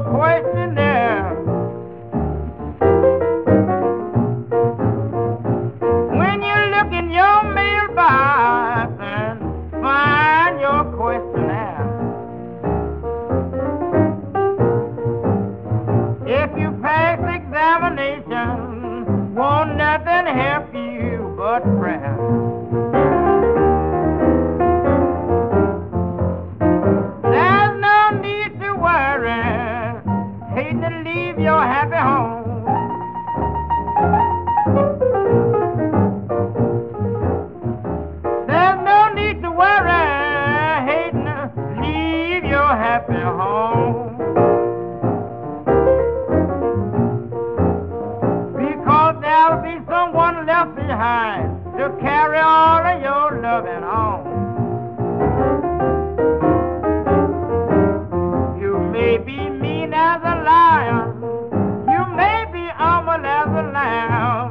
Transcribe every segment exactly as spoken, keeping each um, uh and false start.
questionnaire. When you look in your mailbox and find your questionnaire, if you pass examination, won't nothing help you but prayer. There's no need to worry, hate to leave your happy home. There's no need to worry, hate to leave your happy home. Because there'll be someone left behind to carry all of your loving on. You may be mean as a lion, you may be humble as a lamb.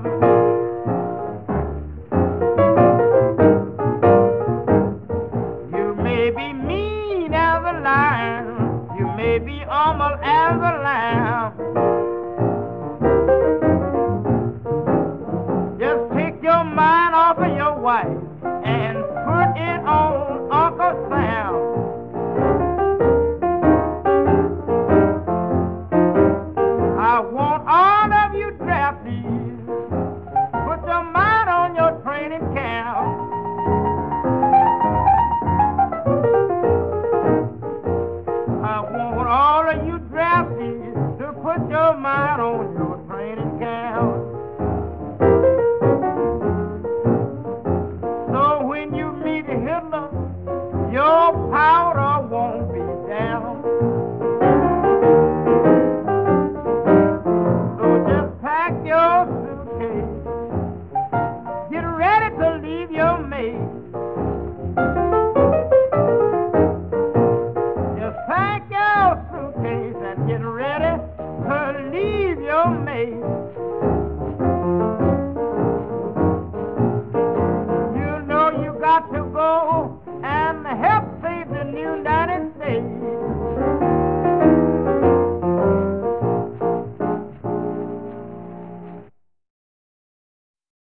You may be mean as a lion, you may be humble as a lamb.